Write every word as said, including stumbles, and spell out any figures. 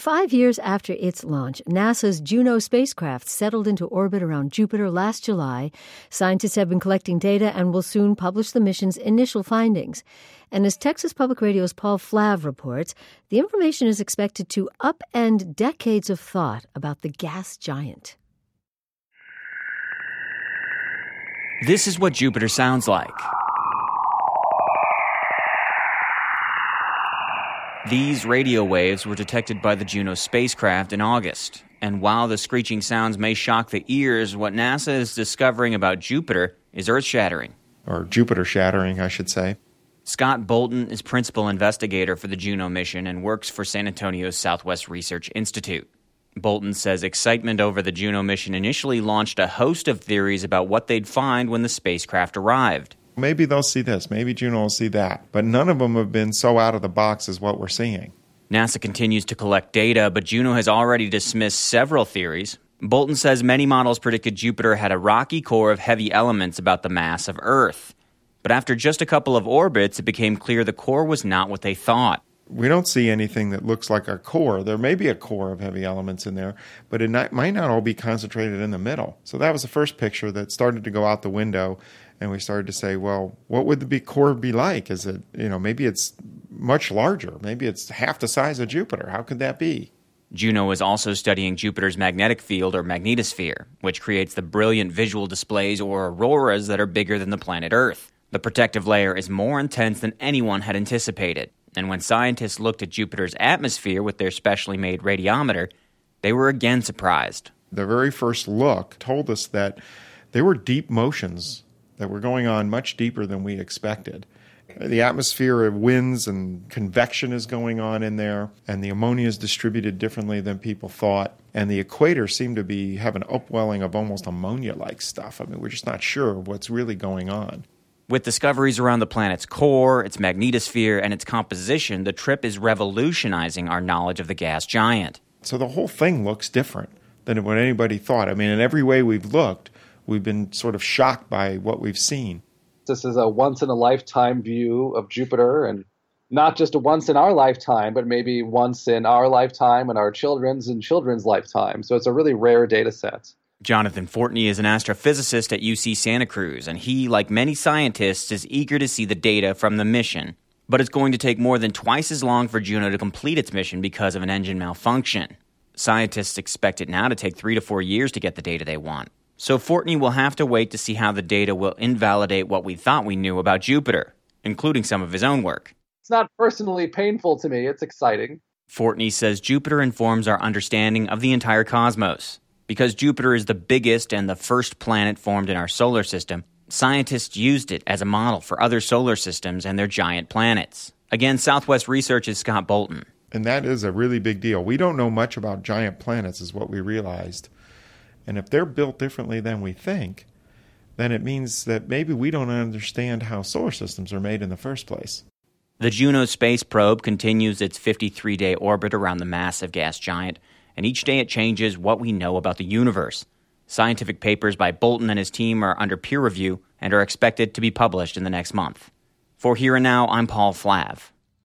Five years after its launch, NASA's Juno spacecraft settled into orbit around Jupiter last July. Scientists have been collecting data and will soon publish the mission's initial findings. And as Texas Public Radio's Paul Flav reports, the information is expected to upend decades of thought about the gas giant. This is what Jupiter sounds like. These radio waves were detected by the Juno spacecraft in August. And while the screeching sounds may shock the ears, what NASA is discovering about Jupiter is earth-shattering. Or Jupiter-shattering, I should say. Scott Bolton is principal investigator for the Juno mission and works for San Antonio's Southwest Research Institute. Bolton says excitement over the Juno mission initially launched a host of theories about what they'd find when the spacecraft arrived. Maybe they'll see this, maybe Juno will see that, but none of them have been so out of the box as what we're seeing. NASA continues to collect data, but Juno has already dismissed several theories. Bolton says many models predicted Jupiter had a rocky core of heavy elements about the mass of Earth. But after just a couple of orbits, it became clear the core was not what they thought. We don't see anything that looks like a core. There may be a core of heavy elements in there, but it not, might not all be concentrated in the middle. So that was the first picture that started to go out the window, and we started to say, well, what would the core be like? Is it, you know, maybe it's much larger. Maybe it's half the size of Jupiter. How could that be? Juno is also studying Jupiter's magnetic field, or magnetosphere, which creates the brilliant visual displays or auroras that are bigger than the planet Earth. The protective layer is more intense than anyone had anticipated. And when scientists looked at Jupiter's atmosphere with their specially made radiometer, they were again surprised. The very first look told us that there were deep motions that were going on much deeper than we expected. The atmosphere of winds and convection is going on in there, and the ammonia is distributed differently than people thought, and the equator seemed to be have an upwelling of almost ammonia-like stuff. I mean, we're just not sure what's really going on. With discoveries around the planet's core, its magnetosphere, and its composition, the trip is revolutionizing our knowledge of the gas giant. So the whole thing looks different than what anybody thought. I mean, in every way we've looked, we've been sort of shocked by what we've seen. This is a once-in-a-lifetime view of Jupiter, and not just a once in our lifetime, but maybe once in our lifetime and our children's and children's lifetime. So it's a really rare data set. Jonathan Fortney is an astrophysicist at U C Santa Cruz, and he, like many scientists, is eager to see the data from the mission. But it's going to take more than twice as long for Juno to complete its mission because of an engine malfunction. Scientists expect it now to take three to four years to get the data they want. So Fortney will have to wait to see how the data will invalidate what we thought we knew about Jupiter, including some of his own work. It's not personally painful to me. It's exciting. Fortney says Jupiter informs our understanding of the entire cosmos. Because Jupiter is the biggest and the first planet formed in our solar system, scientists used it as a model for other solar systems and their giant planets. Again, Southwest Research's Scott Bolton. And that is a really big deal. We don't know much about giant planets, is what we realized. And if they're built differently than we think, then it means that maybe we don't understand how solar systems are made in the first place. The Juno space probe continues its fifty-three day orbit around the massive gas giant, and each day it changes what we know about the universe. Scientific papers by Bolton and his team are under peer review and are expected to be published in the next month. For Here and Now, I'm Paul Flav.